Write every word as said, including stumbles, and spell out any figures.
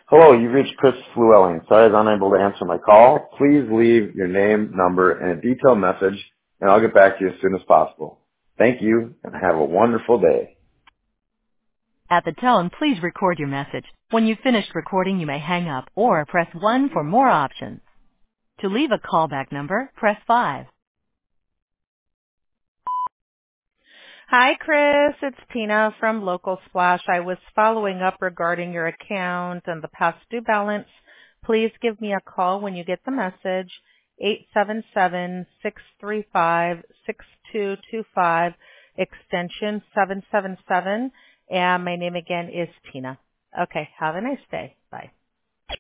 Hello, you've reached Chris Llewellyn. Sorry I was unable to answer my call. Please leave your name, number, and a detailed message, and I'll get back to you as soon as possible. Thank you, and have a wonderful day. At the tone, please record your message. When you've finished recording, you may hang up or press one for more options. To leave a callback number, press five. Hi, Chris. It's Tina from Local Splash. I was following up regarding your account and the past due balance. Please give me a call when you get the message, eight seven seven, six three five, six two two five, extension seven seven seven, and my name again is Tina. Okay, have a nice day. Bye.